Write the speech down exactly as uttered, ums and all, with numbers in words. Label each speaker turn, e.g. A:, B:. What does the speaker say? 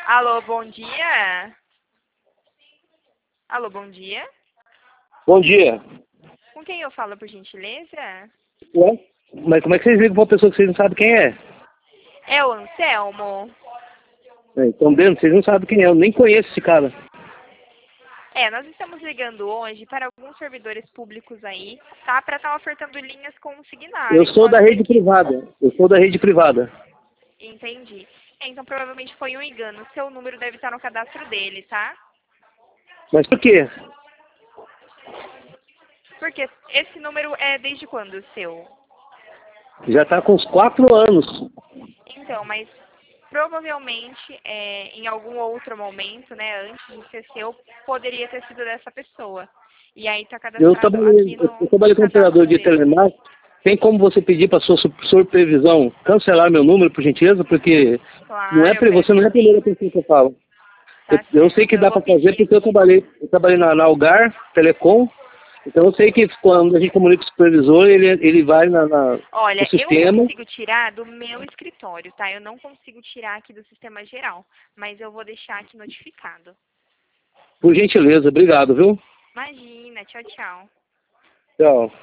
A: Alô, bom dia? Alô, bom dia?
B: Bom dia.
A: Com quem eu falo, por gentileza?
B: Ué? Mas como é que vocês ligam pra uma pessoa que vocês não sabem quem é?
A: É o Anselmo?
B: É, Estão vendo? Vocês não sabem quem é. Eu nem conheço esse cara.
A: É, nós estamos ligando hoje para alguns servidores públicos aí, tá? Para estar ofertando linhas
B: Eu
A: consignáveis.
B: sou da
A: Pode ser
B: rede
A: que...
B: privada. Eu sou da rede privada.
A: Entendi. É, então, provavelmente foi um engano. Seu número deve estar no cadastro dele, tá?
B: Mas por quê?
A: Porque esse número é desde quando o seu?
B: Já tá com uns quatro anos.
A: Então, mas provavelmente é, em algum outro momento, né, antes de ser seu, poderia ter sido dessa pessoa. E aí está
B: Eu
A: cadastrado
B: trabalhei,
A: aqui
B: eu
A: no,
B: trabalhei
A: no
B: como operador
A: cadastro
B: de
A: dele.
B: telemarketing. Tem como você pedir para sua su- supervisão cancelar meu número, por gentileza? Porque não é
A: Claro, eu
B: pra, você
A: peço
B: não é a primeira
A: sim,
B: pessoa que eu falo. Eu,
A: tá
B: eu sei
A: certo.
B: que
A: Eu
B: dá
A: vou
B: para fazer
A: pedir
B: porque eu
A: aqui.
B: trabalhei, eu trabalhei na, na Algar Telecom. Então eu sei que quando a gente comunica com o supervisor, ele, ele vai na, na- no
A: Olha, eu
B: sistema.
A: consigo tirar do meu escritório, tá? Eu não consigo tirar aqui do sistema geral, mas eu vou deixar aqui notificado.
B: Por gentileza, obrigado, viu?
A: Imagina, tchau, tchau.
B: Tchau.